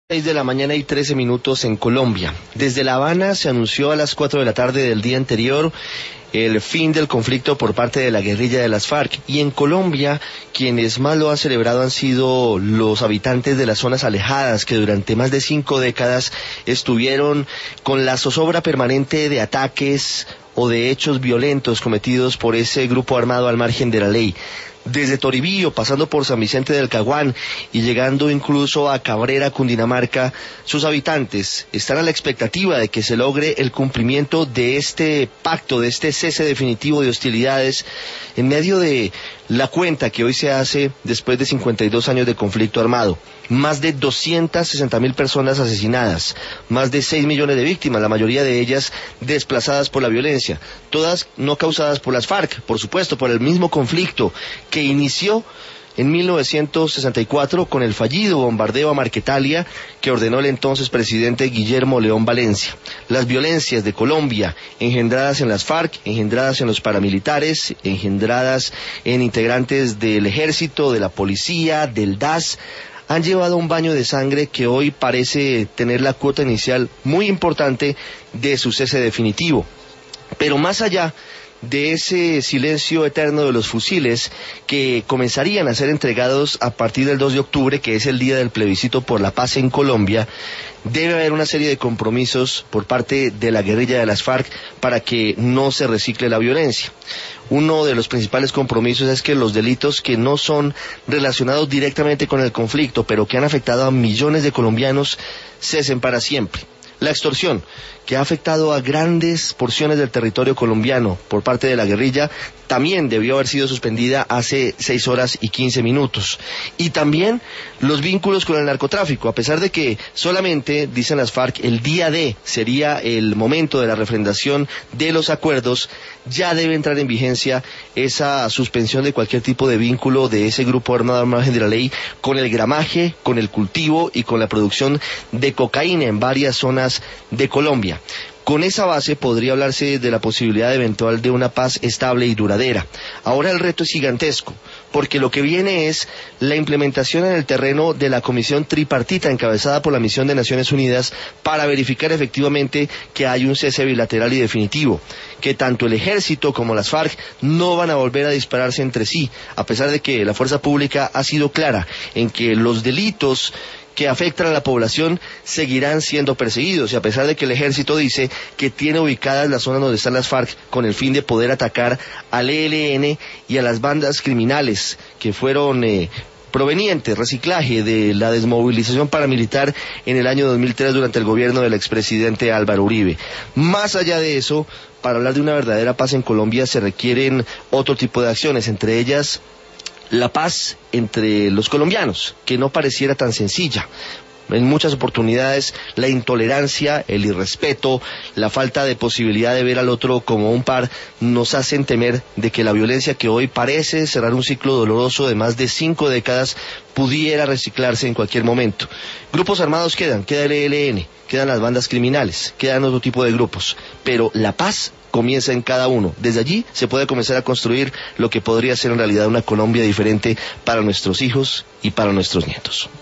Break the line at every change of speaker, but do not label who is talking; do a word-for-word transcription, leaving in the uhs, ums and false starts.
seis de la mañana y trece minutos en Colombia. Desde La Habana se anunció a las cuatro de la tarde del día anterior el fin del conflicto por parte de la guerrilla de las FARC, y en Colombia quienes más lo han celebrado han sido los habitantes de las zonas alejadas que durante más de cinco décadas estuvieron con la zozobra permanente de ataques o de hechos violentos cometidos por ese grupo armado al margen de la ley. Desde Toribío, pasando por San Vicente del Caguán y llegando incluso a Cabrera, Cundinamarca, sus habitantes están a la expectativa de que se logre el cumplimiento de este pacto, de este cese definitivo de hostilidades, en medio de la cuenta que hoy se hace después de cincuenta y dos años de conflicto armado. Más de doscientas sesenta mil personas asesinadas, más de seis millones de víctimas, la mayoría de ellas desplazadas por la violencia, todas no causadas por las FARC, por supuesto, por el mismo conflicto que inició en mil novecientos sesenta y cuatro con el fallido bombardeo a Marquetalia que ordenó el entonces presidente Guillermo León Valencia. Las violencias de Colombia, engendradas en las FARC, engendradas en los paramilitares, engendradas en integrantes del ejército, de la policía, del D A S, han llevado un baño de sangre que hoy parece tener la cuota inicial muy importante de su cese definitivo. Pero más allá de ese silencio eterno de los fusiles que comenzarían a ser entregados a partir del dos de octubre, que es el día del plebiscito por la paz en Colombia, debe haber una serie de compromisos por parte de la guerrilla de las FARC para que no se recicle la violencia. Uno de los principales compromisos es que los delitos que no son relacionados directamente con el conflicto, pero que han afectado a millones de colombianos, cesen para siempre. La extorsión, que ha afectado a grandes porciones del territorio colombiano por parte de la guerrilla, también debió haber sido suspendida hace seis horas y quince minutos. Y también los vínculos con el narcotráfico, a pesar de que solamente, dicen las FARC, el día D sería el momento de la refrendación de los acuerdos, ya debe entrar en vigencia esa suspensión de cualquier tipo de vínculo de ese grupo armado al margen de la ley con el gramaje, con el cultivo y con la producción de cocaína en varias zonas de Colombia. Con esa base podría hablarse de la posibilidad eventual de una paz estable y duradera. Ahora el reto es gigantesco, porque lo que viene es la implementación en el terreno de la comisión tripartita encabezada por la Misión de Naciones Unidas para verificar efectivamente que hay un cese bilateral y definitivo, que tanto el ejército como las FARC no van a volver a dispararse entre sí, a pesar de que la fuerza pública ha sido clara en que los delitos que afectan a la población seguirán siendo perseguidos, y a pesar de que el ejército dice que tiene ubicadas las zonas donde están las FARC con el fin de poder atacar al E L N y a las bandas criminales que fueron eh, provenientes, reciclaje de la desmovilización paramilitar en el año dos mil tres durante el gobierno del expresidente Álvaro Uribe. Más allá de eso, para hablar de una verdadera paz en Colombia se requieren otro tipo de acciones, entre ellas la paz entre los colombianos, que no pareciera tan sencilla. En muchas oportunidades la intolerancia, el irrespeto, la falta de posibilidad de ver al otro como un par nos hacen temer de que la violencia que hoy parece cerrar un ciclo doloroso de más de cinco décadas pudiera reciclarse en cualquier momento. Grupos armados quedan, queda el E L N, quedan las bandas criminales, quedan otro tipo de grupos, pero la paz comienza en cada uno. Desde allí se puede comenzar a construir lo que podría ser en realidad una Colombia diferente para nuestros hijos y para nuestros nietos.